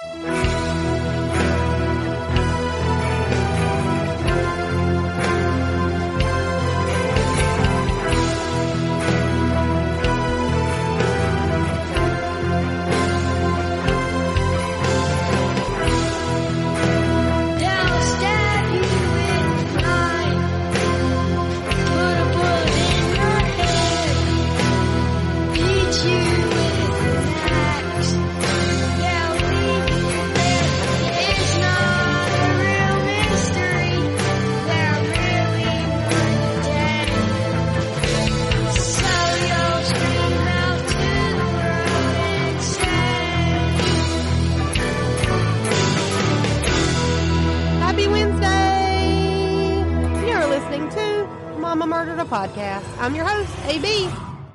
Podcast. I'm your host, AB.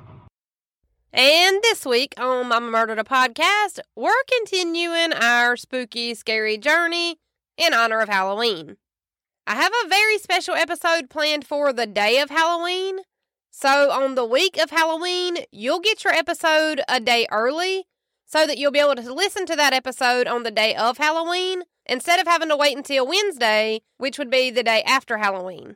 And this week on Mama Murdered a Podcast, we're continuing our spooky, scary journey in honor of Halloween. I have a very special episode planned for the day of Halloween. So on the week of Halloween, you'll get your episode a day early so that you'll be able to listen to that episode on the day of Halloween instead of having to wait until Wednesday, which would be the day after Halloween.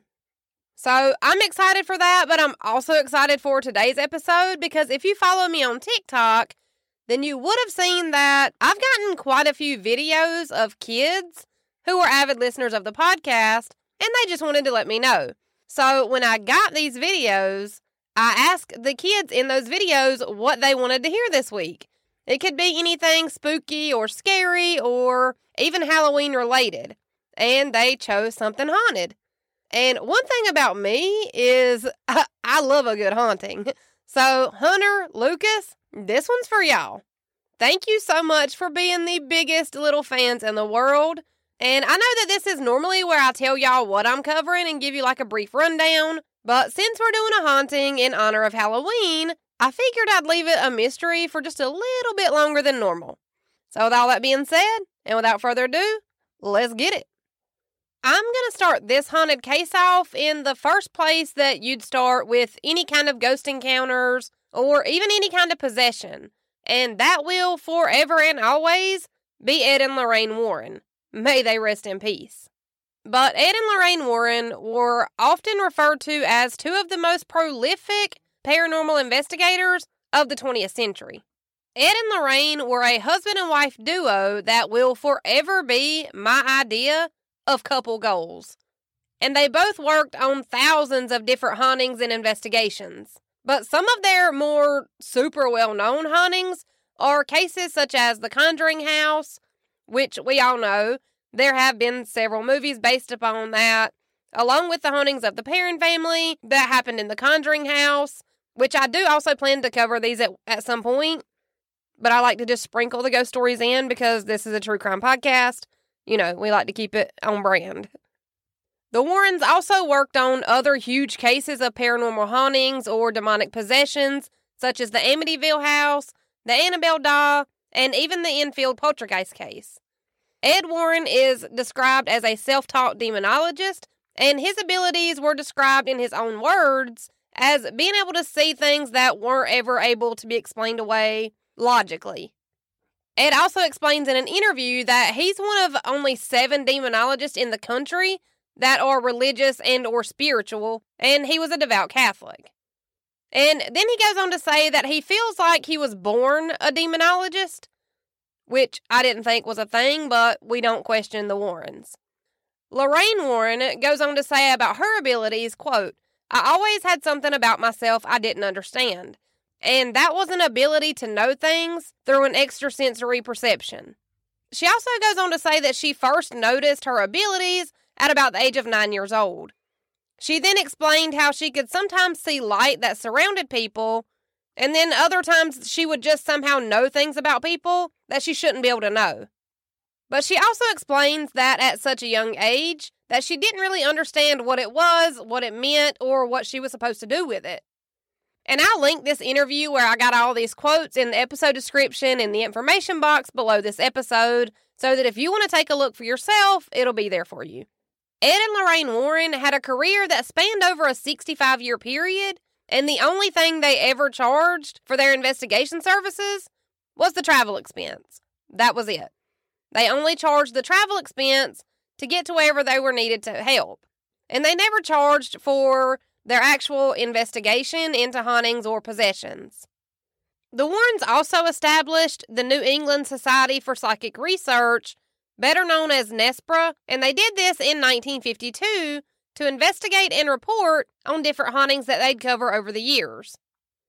So I'm excited for that, but I'm also excited for today's episode because if you follow me on TikTok, then you would have seen that I've gotten quite a few videos of kids who are avid listeners of the podcast, and they just wanted to let me know. So when I got these videos, I asked the kids in those videos what they wanted to hear this week. It could be anything spooky or scary or even Halloween related, and they chose something haunted. And one thing about me is I love a good haunting. So, Hunter, Lucas, this one's for y'all. Thank you so much for being the biggest little fans in the world. And I know that this is normally where I tell y'all what I'm covering and give you like a brief rundown. But since we're doing a haunting in honor of Halloween, I figured I'd leave it a mystery for just a little bit longer than normal. So with all that being said, and without further ado, let's get it. I'm going to start this haunted case off in the first place that you'd start with any kind of ghost encounters or even any kind of possession. And that will forever and always be Ed and Lorraine Warren. May they rest in peace. But Ed and Lorraine Warren were often referred to as two of the most prolific paranormal investigators of the 20th century. Ed and Lorraine were a husband and wife duo that will forever be my idea of couple goals. And they both worked on thousands of different hauntings and investigations. But some of their more super well-known hauntings are cases such as The Conjuring House, which we all know. There have been several movies based upon that, along with the hauntings of the Perron family that happened in The Conjuring House, which I do also plan to cover these at some point. But I like to just sprinkle the ghost stories in because this is a true crime podcast. You know, we like to keep it on brand. The Warrens also worked on other huge cases of paranormal hauntings or demonic possessions, such as the Amityville house, the Annabelle doll, and even the Enfield poltergeist case. Ed Warren is described as a self-taught demonologist, and his abilities were described in his own words as being able to see things that weren't ever able to be explained away logically. Ed also explains in an interview that he's one of only 7 demonologists in the country that are religious and or spiritual, and he was a devout Catholic. And then he goes on to say that he feels like he was born a demonologist, which I didn't think was a thing, but we don't question the Warrens. Lorraine Warren goes on to say about her abilities, quote, "I always had something about myself I didn't understand. And that was an ability to know things through an extrasensory perception." She also goes on to say that she first noticed her abilities at about the age of 9 years old. She then explained how she could sometimes see light that surrounded people, and then other times she would just somehow know things about people that she shouldn't be able to know. But she also explains that at such a young age that she didn't really understand what it was, what it meant, or what she was supposed to do with it. And I'll link this interview where I got all these quotes in the episode description in the information box below this episode, so that if you want to take a look for yourself, it'll be there for you. Ed and Lorraine Warren had a career that spanned over a 65-year period, and the only thing they ever charged for their investigation services was the travel expense. That was it. They only charged the travel expense to get to wherever they were needed to help. And they never charged for their actual investigation into hauntings or possessions. The Warrens also established the New England Society for Psychic Research, better known as NESPRA, and they did this in 1952 to investigate and report on different hauntings that they'd cover over the years.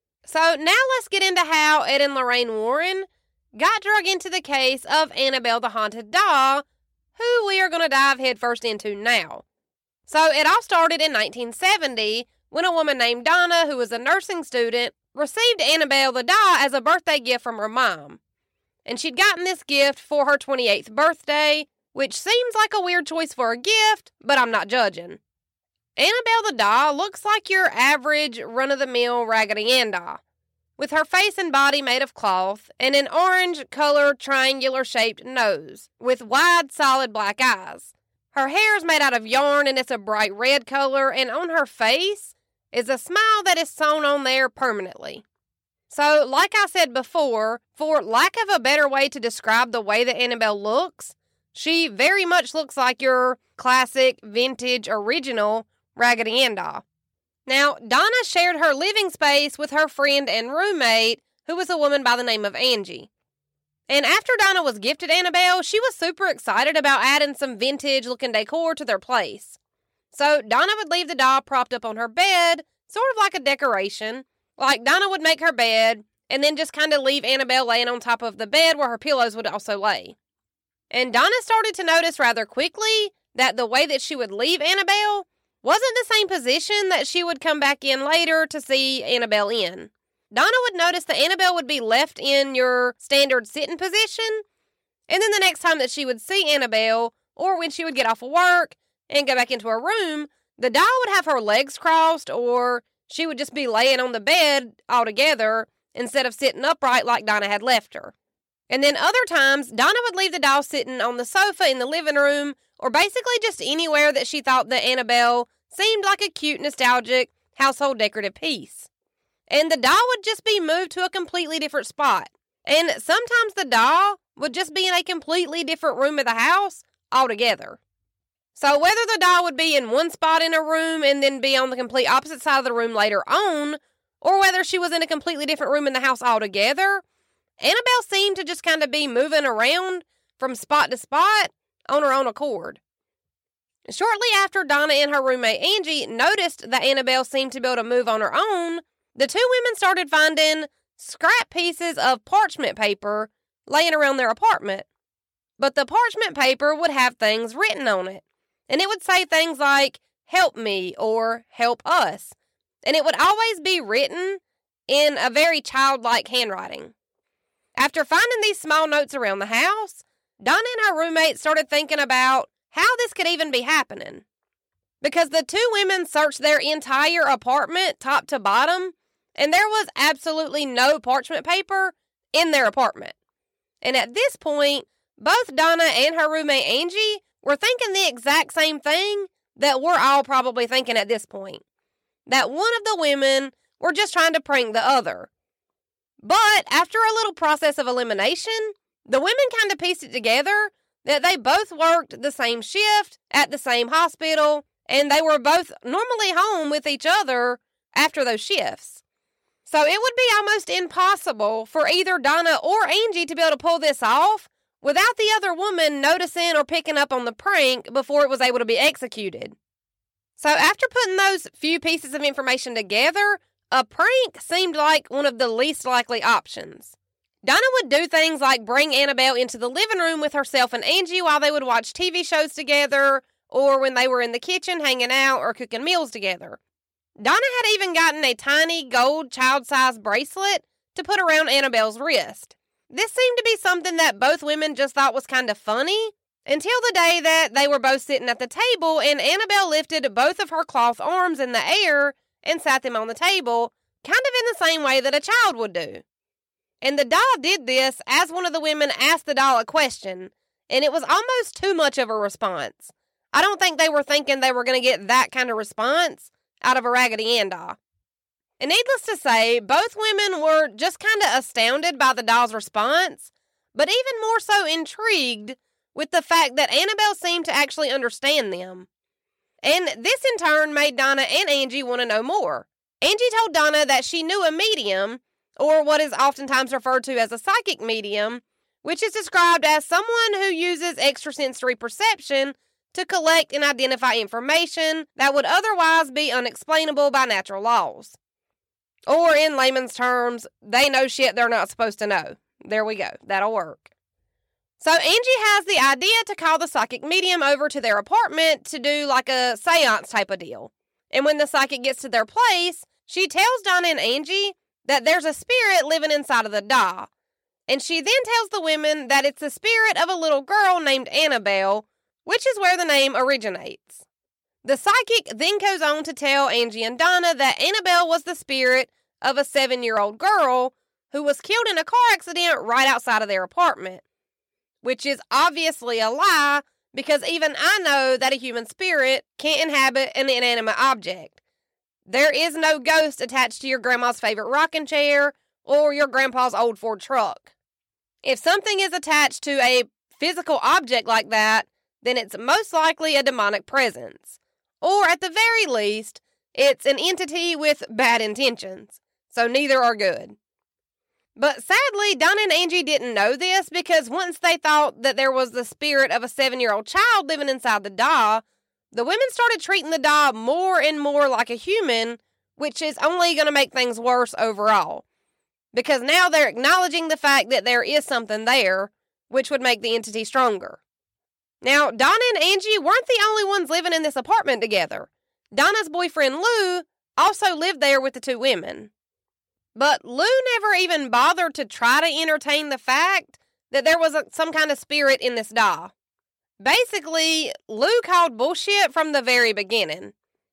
So now let's get into how Ed and Lorraine Warren got drug into the case of Annabelle the Haunted Doll, who we are going to dive headfirst into now. So it all started in 1970 when a woman named Donna, who was a nursing student, received Annabelle the doll as a birthday gift from her mom. And she'd gotten this gift for her 28th birthday, which seems like a weird choice for a gift, but I'm not judging. Annabelle the doll looks like your average run-of-the-mill Raggedy Ann doll, with her face and body made of cloth and an orange-colored triangular-shaped nose with wide, solid black eyes. Her hair is made out of yarn and it's a bright red color, and on her face is a smile that is sewn on there permanently. So, like I said before, for lack of a better way to describe the way that Annabelle looks, she very much looks like your classic, vintage, original Raggedy Ann doll. Now, Donna shared her living space with her friend and roommate, who was a woman by the name of Angie. And after Donna was gifted Annabelle, she was super excited about adding some vintage-looking decor to their place. So Donna would leave the doll propped up on her bed, sort of like a decoration. Like Donna would make her bed, and then just kind of leave Annabelle laying on top of the bed where her pillows would also lay. And Donna started to notice rather quickly that the way that she would leave Annabelle wasn't the same position that she would come back in later to see Annabelle in. Donna would notice that Annabelle would be left in your standard sitting position, and then the next time that she would see Annabelle, or when she would get off of work and go back into her room, the doll would have her legs crossed, or she would just be laying on the bed altogether instead of sitting upright like Donna had left her. And then other times, Donna would leave the doll sitting on the sofa in the living room, or basically just anywhere that she thought that Annabelle seemed like a cute, nostalgic, household decorative piece. And the doll would just be moved to a completely different spot. And sometimes the doll would just be in a completely different room of the house altogether. So whether the doll would be in one spot in a room and then be on the complete opposite side of the room later on, or whether she was in a completely different room in the house altogether, Annabelle seemed to just kind of be moving around from spot to spot on her own accord. Shortly after Donna and her roommate Angie noticed that Annabelle seemed to be able to move on her own, the two women started finding scrap pieces of parchment paper laying around their apartment. But the parchment paper would have things written on it. And it would say things like, "Help me," or "Help us." And it would always be written in a very childlike handwriting. After finding these small notes around the house, Donna and her roommate started thinking about how this could even be happening. Because the two women searched their entire apartment, top to bottom, and there was absolutely no parchment paper in their apartment. And at this point, both Donna and her roommate Angie were thinking the exact same thing that we're all probably thinking at this point. That one of the women were just trying to prank the other. But after a little process of elimination, the women kind of pieced it together that they both worked the same shift at the same hospital, and they were both normally home with each other after those shifts. So it would be almost impossible for either Donna or Angie to be able to pull this off without the other woman noticing or picking up on the prank before it was able to be executed. So after putting those few pieces of information together, a prank seemed like one of the least likely options. Donna would do things like bring Annabelle into the living room with herself and Angie while they would watch TV shows together, or when they were in the kitchen hanging out or cooking meals together. Donna had even gotten a tiny gold child-sized bracelet to put around Annabelle's wrist. This seemed to be something that both women just thought was kind of funny, until the day that they were both sitting at the table and Annabelle lifted both of her cloth arms in the air and sat them on the table, kind of in the same way that a child would do. And the doll did this as one of the women asked the doll a question, and it was almost too much of a response. I don't think they were thinking they were going to get that kind of response out of a Raggedy Ann doll. And needless to say, both women were just kind of astounded by the doll's response, but even more so intrigued with the fact that Annabelle seemed to actually understand them. And this in turn made Donna and Angie want to know more. Angie told Donna that she knew a medium, or what is oftentimes referred to as a psychic medium, which is described as someone who uses extrasensory perception to collect and identify information that would otherwise be unexplainable by natural laws. Or in layman's terms, they know shit they're not supposed to know. There we go. That'll work. So Angie has the idea to call the psychic medium over to their apartment to do like a seance type of deal. And when the psychic gets to their place, she tells Donna and Angie that there's a spirit living inside of the doll. And she then tells the women that it's the spirit of a little girl named Annabelle, which is where the name originates. The psychic then goes on to tell Angie and Donna that Annabelle was the spirit of a 7-year-old girl who was killed in a car accident right outside of their apartment. Which is obviously a lie, because even I know that a human spirit can't inhabit an inanimate object. There is no ghost attached to your grandma's favorite rocking chair or your grandpa's old Ford truck. If something is attached to a physical object like that, then it's most likely a demonic presence. Or at the very least, it's an entity with bad intentions. So neither are good. But sadly, Donna and Angie didn't know this, because once they thought that there was the spirit of a 7-year-old child living inside the doll, the women started treating the doll more and more like a human, which is only going to make things worse overall. Because now they're acknowledging the fact that there is something there, which would make the entity stronger. Now, Donna and Angie weren't the only ones living in this apartment together. Donna's boyfriend, Lou, also lived there with the two women. But Lou never even bothered to try to entertain the fact that there was some kind of spirit in this doll. Basically, Lou called bullshit from the very beginning.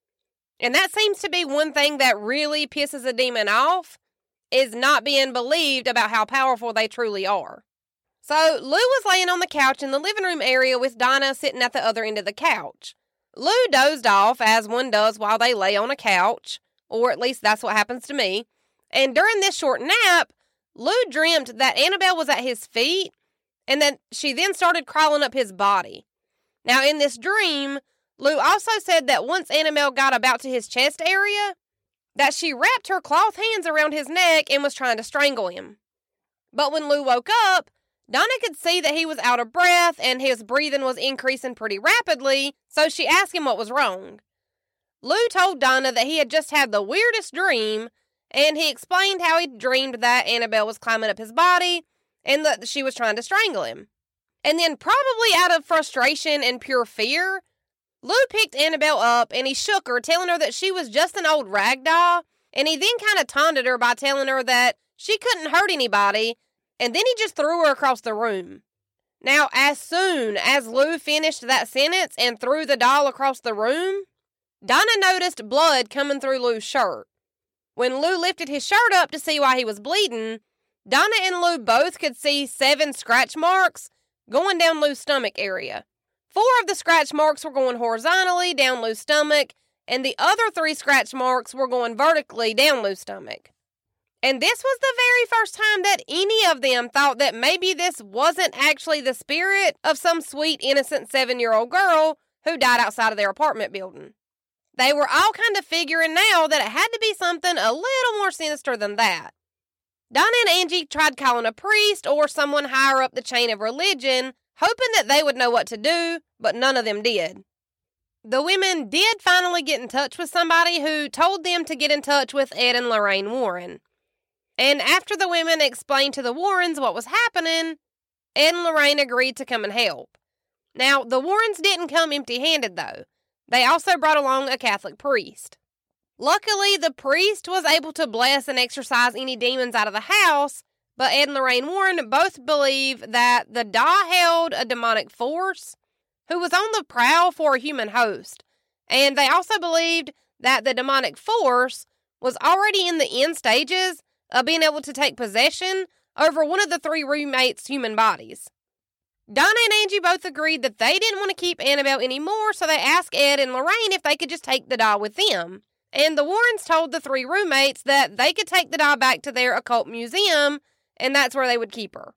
And that seems to be one thing that really pisses a demon off, is not being believed about how powerful they truly are. So Lou was laying on the couch in the living room area with Donna sitting at the other end of the couch. Lou dozed off, as one does while they lay on a couch, or at least that's what happens to me. And during this short nap, Lou dreamt that Annabelle was at his feet, and that she then started crawling up his body. Now, in this dream, Lou also said that once Annabelle got about to his chest area, that she wrapped her cloth hands around his neck and was trying to strangle him. But when Lou woke up, Donna could see that he was out of breath and his breathing was increasing pretty rapidly, so she asked him what was wrong. Lou told Donna that he had just had the weirdest dream, and he explained how he dreamed that Annabelle was climbing up his body and that she was trying to strangle him. And then, probably out of frustration and pure fear, Lou picked Annabelle up and he shook her, telling her that she was just an old rag doll, and he then kind of taunted her by telling her that she couldn't hurt anybody, and then he just threw her across the room. Now, as soon as Lou finished that sentence and threw the doll across the room, Donna noticed blood coming through Lou's shirt. When Lou lifted his shirt up to see why he was bleeding, Donna and Lou both could see 7 scratch marks going down Lou's stomach area. 4 of the scratch marks were going horizontally down Lou's stomach, and the other 3 scratch marks were going vertically down Lou's stomach. And this was the very first time that any of them thought that maybe this wasn't actually the spirit of some sweet, innocent 7-year-old girl who died outside of their apartment building. They were all kind of figuring now that it had to be something a little more sinister than that. Donna and Angie tried calling a priest or someone higher up the chain of religion, hoping that they would know what to do, but none of them did. The women did finally get in touch with somebody who told them to get in touch with Ed and Lorraine Warren. And after the women explained to the Warrens what was happening, Ed and Lorraine agreed to come and help. Now, the Warrens didn't come empty-handed, though. They also brought along a Catholic priest. Luckily, the priest was able to bless and exorcise any demons out of the house, but Ed and Lorraine Warren both believe that the doll held a demonic force who was on the prowl for a human host, and they also believed that the demonic force was already in the end stages of being able to take possession over one of the 3 roommates' human bodies. Donna and Angie both agreed that they didn't want to keep Annabelle anymore, so they asked Ed and Lorraine if they could just take the doll with them. And the Warrens told the 3 roommates that they could take the doll back to their occult museum, and that's where they would keep her.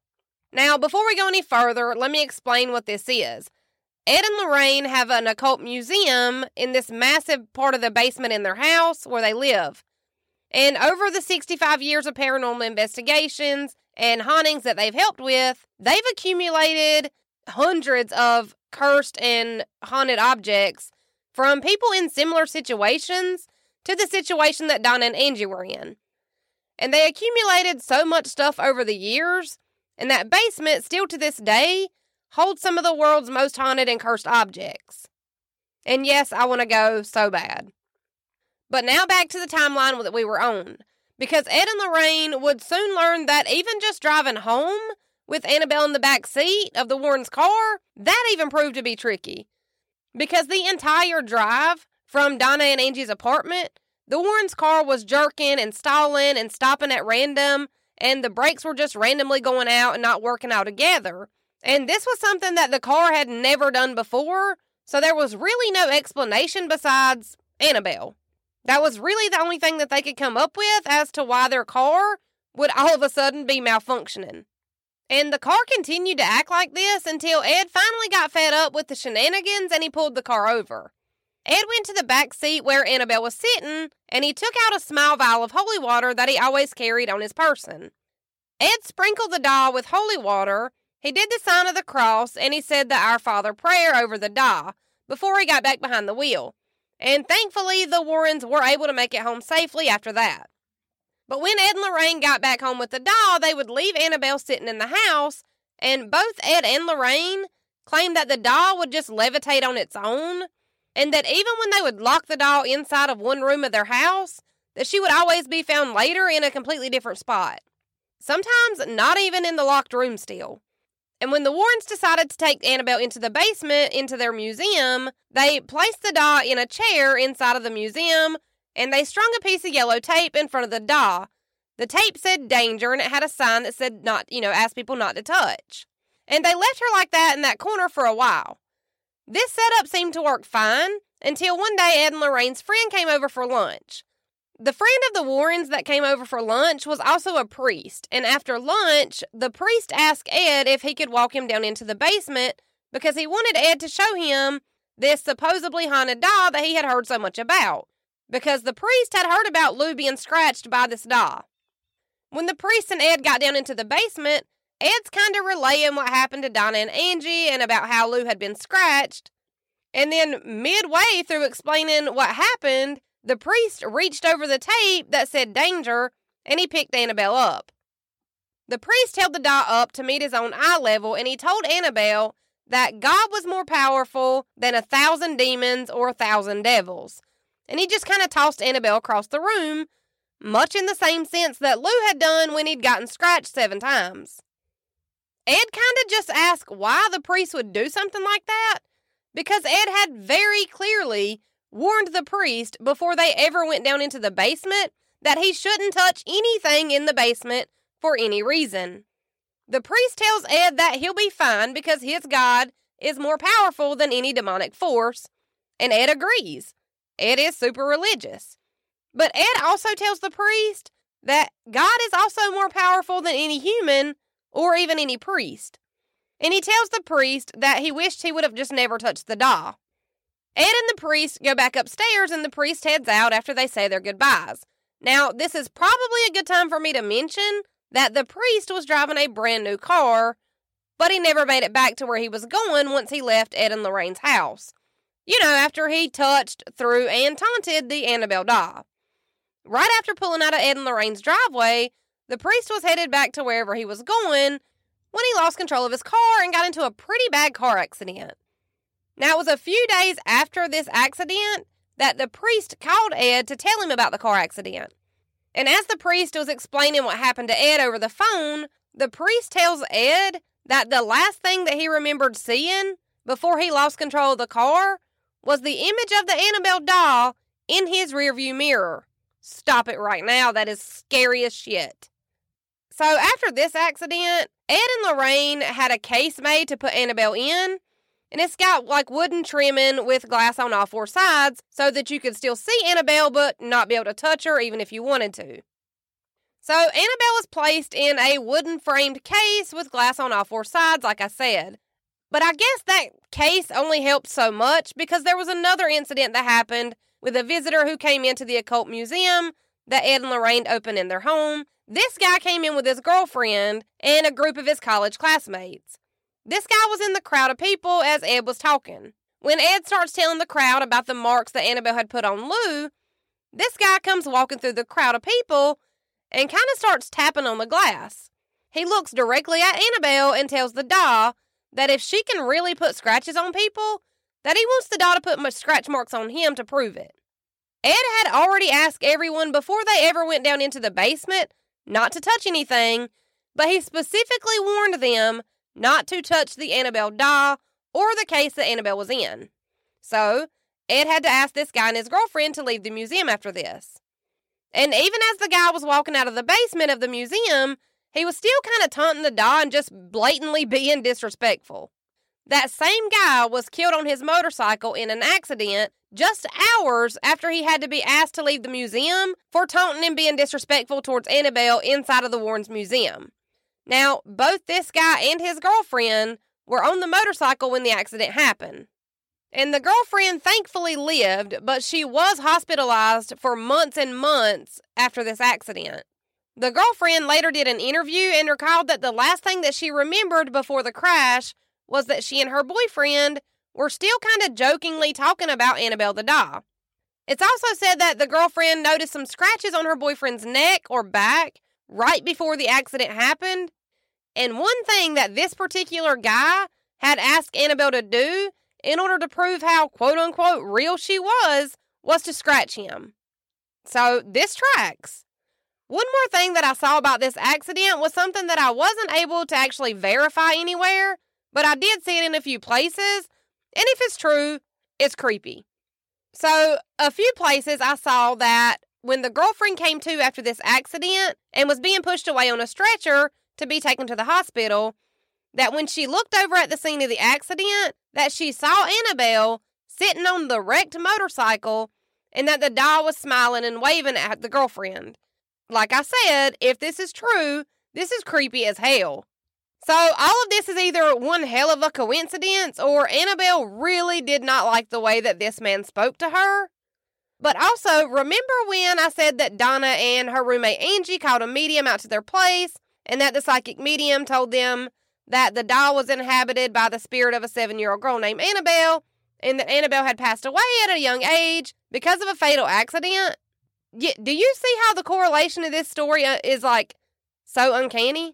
Now, before we go any further, let me explain what this is. Ed and Lorraine have an occult museum in this massive part of the basement in their house where they live. And over the 65 years of paranormal investigations and hauntings that they've helped with, they've accumulated hundreds of cursed and haunted objects from people in similar situations to the situation that Donna and Angie were in. And they accumulated so much stuff over the years, and that basement still to this day holds some of the world's most haunted and cursed objects. And yes, I want to go so bad. But now back to the timeline that we were on, because Ed and Lorraine would soon learn that even just driving home with Annabelle in the back seat of the Warrens' car, that even proved to be tricky. Because the entire drive from Donna and Angie's apartment, the Warrens' car was jerking and stalling and stopping at random, and the brakes were just randomly going out and not working altogether. And this was something that the car had never done before, so there was really no explanation besides Annabelle. That was really the only thing that they could come up with as to why their car would all of a sudden be malfunctioning. And the car continued to act like this until Ed finally got fed up with the shenanigans and he pulled the car over. Ed went to the back seat where Annabelle was sitting, and he took out a small vial of holy water that he always carried on his person. Ed sprinkled the doll with holy water, he did the sign of the cross, and he said the Our Father prayer over the doll before he got back behind the wheel. And thankfully, the Warrens were able to make it home safely after that. But when Ed and Lorraine got back home with the doll, they would leave Annabelle sitting in the house, and both Ed and Lorraine claimed that the doll would just levitate on its own, and that even when they would lock the doll inside of one room of their house, that she would always be found later in a completely different spot. Sometimes not even in the locked room still. And when the Warrens decided to take Annabelle into the basement, into their museum, they placed the doll in a chair inside of the museum, and they strung a piece of yellow tape in front of the doll. The tape said danger, and it had a sign that said ask people not to touch. And they left her like that in that corner for a while. This setup seemed to work fine until one day Ed and Lorraine's friend came over for lunch. The friend of the Warrens that came over for lunch was also a priest, and after lunch, the priest asked Ed if he could walk him down into the basement because he wanted Ed to show him this supposedly haunted doll that he had heard so much about, because the priest had heard about Lou being scratched by this doll. When the priest and Ed got down into the basement, Ed's kind of relaying what happened to Donna and Angie and about how Lou had been scratched. And then midway through explaining what happened, the priest reached over the tape that said danger, and he picked Annabelle up. The priest held the doll up to meet his own eye level, and he told Annabelle that God was more powerful than 1,000 demons or 1,000 devils. And he just kind of tossed Annabelle across the room, much in the same sense that Lou had done when he'd gotten scratched 7 times. Ed kind of just asked why the priest would do something like that, because Ed had very clearly warned the priest before they ever went down into the basement that he shouldn't touch anything in the basement for any reason. The priest tells Ed that he'll be fine because his God is more powerful than any demonic force, and Ed agrees. Ed is super religious. But Ed also tells the priest that God is also more powerful than any human or even any priest. And he tells the priest that he wished he would have just never touched the doll. Ed and the priest go back upstairs, and the priest heads out after they say their goodbyes. Now, this is probably a good time for me to mention that the priest was driving a brand new car, but he never made it back to where he was going once he left Ed and Lorraine's house. After he touched, threw, and taunted the Annabelle doll. Right after pulling out of Ed and Lorraine's driveway, the priest was headed back to wherever he was going when he lost control of his car and got into a pretty bad car accident. Now, it was a few days after this accident that the priest called Ed to tell him about the car accident. And as the priest was explaining what happened to Ed over the phone, the priest tells Ed that the last thing that he remembered seeing before he lost control of the car was the image of the Annabelle doll in his rearview mirror. Stop it right now. That is scary as shit. So after this accident, Ed and Lorraine had a case made to put Annabelle in, and it's got like wooden trimming with glass on all 4 sides so that you could still see Annabelle but not be able to touch her even if you wanted to. So Annabelle was placed in a wooden framed case with glass on all four sides, like I said. But I guess that case only helped so much because there was another incident that happened with a visitor who came into the occult museum that Ed and Lorraine opened in their home. This guy came in with his girlfriend and a group of his college classmates. This guy was in the crowd of people as Ed was talking. When Ed starts telling the crowd about the marks that Annabelle had put on Lou, this guy comes walking through the crowd of people and kind of starts tapping on the glass. He looks directly at Annabelle and tells the doll that if she can really put scratches on people, that he wants the doll to put scratch marks on him to prove it. Ed had already asked everyone before they ever went down into the basement not to touch anything, but he specifically warned them not to touch the Annabelle doll or the case that Annabelle was in. So, Ed had to ask this guy and his girlfriend to leave the museum after this. And even as the guy was walking out of the basement of the museum, he was still kind of taunting the doll and just blatantly being disrespectful. That same guy was killed on his motorcycle in an accident just hours after he had to be asked to leave the museum for taunting and being disrespectful towards Annabelle inside of the Warrens Museum. Now, both this guy and his girlfriend were on the motorcycle when the accident happened. And the girlfriend thankfully lived, but she was hospitalized for months and months after this accident. The girlfriend later did an interview and recalled that the last thing that she remembered before the crash was that she and her boyfriend were still kind of jokingly talking about Annabelle the doll. It's also said that the girlfriend noticed some scratches on her boyfriend's neck or back right before the accident happened. And one thing that this particular guy had asked Annabelle to do in order to prove how quote-unquote real she was to scratch him. So this tracks. One more thing that I saw about this accident was something that I wasn't able to actually verify anywhere, but I did see it in a few places, and if it's true, it's creepy. So, a few places I saw that when the girlfriend came to after this accident and was being pushed away on a stretcher to be taken to the hospital, that when she looked over at the scene of the accident, that she saw Annabelle sitting on the wrecked motorcycle and that the doll was smiling and waving at the girlfriend. Like I said, if this is true, this is creepy as hell. So all of this is either one hell of a coincidence or Annabelle really did not like the way that this man spoke to her. But also, remember when I said that Donna and her roommate Angie called a medium out to their place and that the psychic medium told them that the doll was inhabited by the spirit of a 7-year-old girl named Annabelle and that Annabelle had passed away at a young age because of a fatal accident? Do you see how the correlation of this story is so uncanny?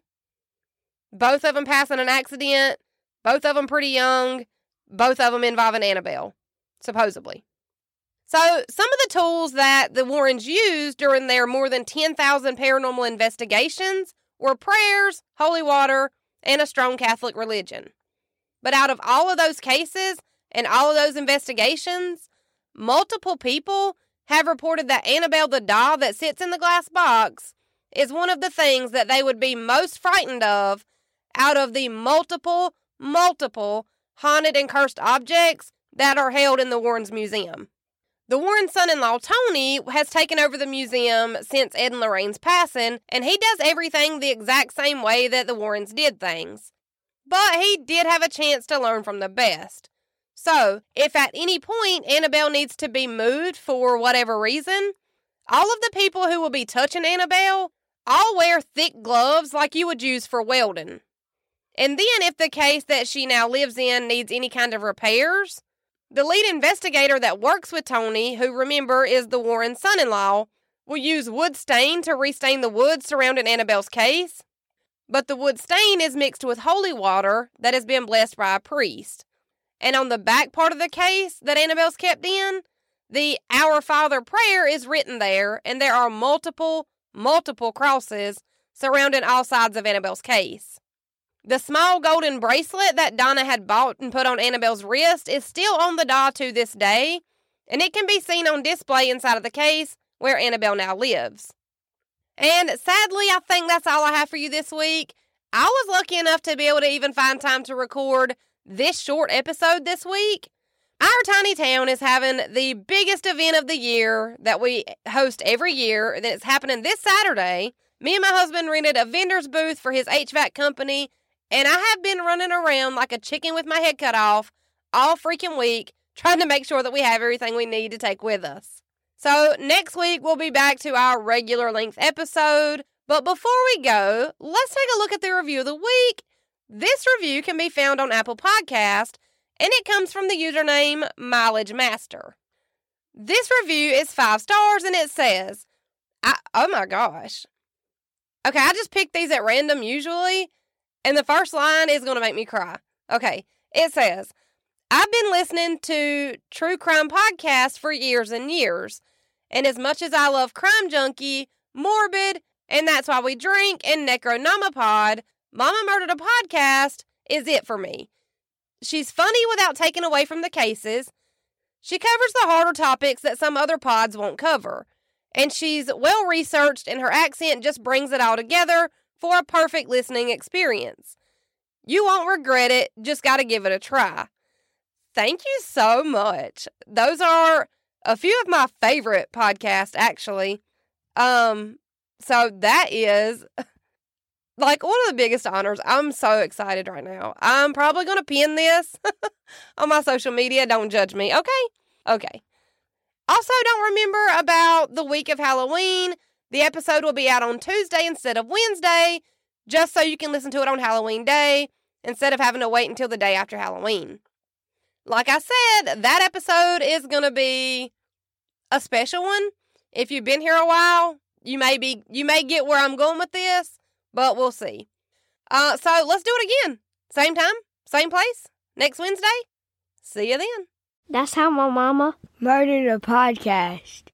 Both of them passing an accident, both of them pretty young, both of them involving Annabelle, supposedly. So, some of the tools that the Warrens used during their more than 10,000 paranormal investigations were prayers, holy water, and a strong Catholic religion. But out of all of those cases and all of those investigations, multiple people have reported that Annabelle the doll that sits in the glass box is one of the things that they would be most frightened of out of the multiple haunted and cursed objects that are held in the Warrens Museum. The Warren son-in-law, Tony, has taken over the museum since Ed and Lorraine's passing, and he does everything the exact same way that the Warrens did things. But he did have a chance to learn from the best. So, if at any point Annabelle needs to be moved for whatever reason, all of the people who will be touching Annabelle all wear thick gloves like you would use for welding. And then if the case that she now lives in needs any kind of repairs, the lead investigator that works with Tony, who remember is the Warren son-in-law, will use wood stain to restain the wood surrounding Annabelle's case. But the wood stain is mixed with holy water that has been blessed by a priest. And on the back part of the case that Annabelle's kept in, the Our Father prayer is written there, and there are multiple crosses surrounding all sides of Annabelle's case. The small golden bracelet that Donna had bought and put on Annabelle's wrist is still on the doll to this day, and it can be seen on display inside of the case where Annabelle now lives. And sadly, I think that's all I have for you this week. I was lucky enough to be able to even find time to record this short episode this week. Our tiny town is having the biggest event of the year that we host every year, and it's happening this Saturday, Me and my husband rented a vendor's booth for his HVAC company, and I have been running around like a chicken with my head cut off all freaking week, trying to make sure that we have everything we need to take with us. So next week, we'll be back to our regular length episode. But before we go, let's take a look at the review of the week. This review can be found on Apple Podcast, and it comes from the username Mileage Master. This review is 5 stars, and it says, oh my gosh. Okay, I just pick these at random usually, and the first line is going to make me cry. Okay, it says, I've been listening to true crime podcasts for years and years, and as much as I love Crime Junkie, Morbid, and That's Why We Drink, and Necronomipod, Mama Murdered a Podcast is it for me. She's funny without taking away from the cases. She covers the harder topics that some other pods won't cover. And she's well-researched, and her accent just brings it all together for a perfect listening experience. You won't regret it, just gotta give it a try. Thank you so much. Those are a few of my favorite podcasts, actually. So that is, like, one of the biggest honors. I'm so excited right now. I'm probably going to pin this on my social media. Don't judge me, okay? Also, don't remember about the week of Halloween. The episode will be out on Tuesday instead of Wednesday, just so you can listen to it on Halloween Day instead of having to wait until the day after Halloween. Like I said, that episode is going to be a special one. If you've been here a while, you may get where I'm going with this, but we'll see. So let's do it again. Same time, same place, next Wednesday. See you then. That's how my mama murdered a podcast.